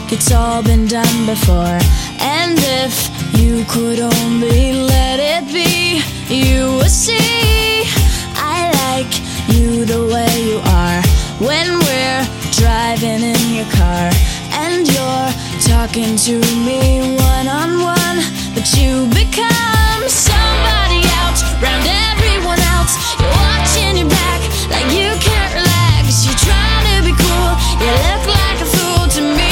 it's all been done before. And if you could only let it be, you would see I like you the way you are. When we're driving in your car and you're talking to me one-on-one, but you become somebody else round everyone else. You're watching your back like you can't relax. You're trying to be cool, you look like a fool to me.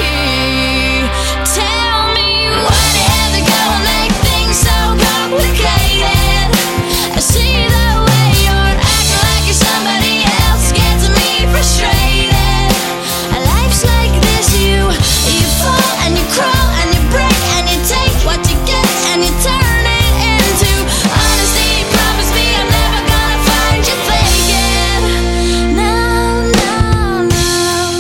Tell me why do you have to go and make things so complicated? I see the way you're acting like you're somebody else, gets me frustrated. Life's like this, you fall and you crawl and you break and you take what you get and you turn it into honesty. Promise me I'm never gonna find you faking. No, no, no.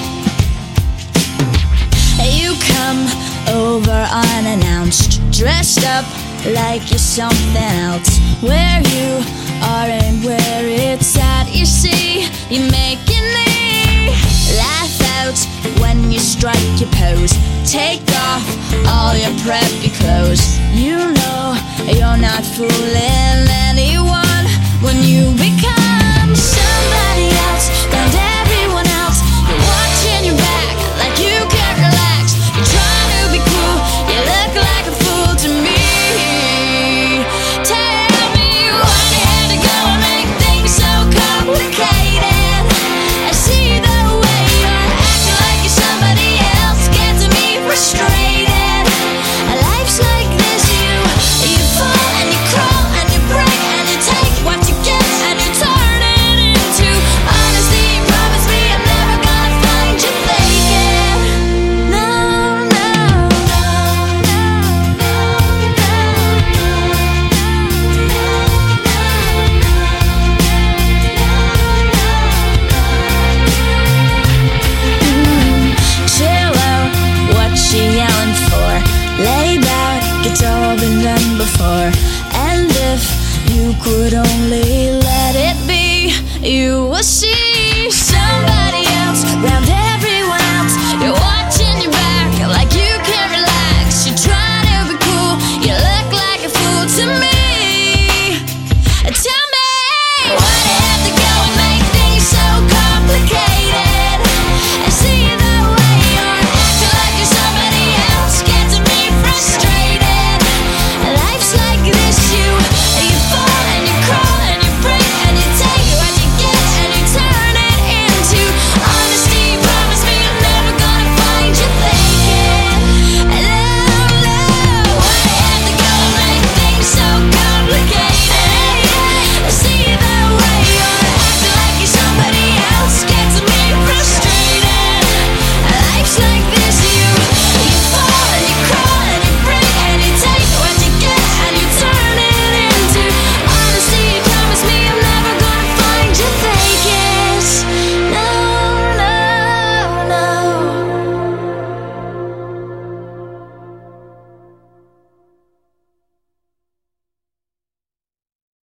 You come over unannounced, dressed up like you're something else. Where you are and where it's at, you see, you're making me laugh out when you strike your pose. Take off all your preppy clothes. You know you're not fooling anyone when you become somebody else round everyone else. You're watching your back like you can't relax. You're trying to be cool, you look like a fool to me. Tell me why you had to go and make things so complicated. I see the way you're acting like you're somebody else, gets me frustrated. Life's like this, you fall and you crawl and you break and you take what you get and you turn it into honesty. Promise me I'm never gonna find you faking. No, no, no, no, chill out, what you yelling for? Lay back, it's all been done before. And if you could only let it be, you will see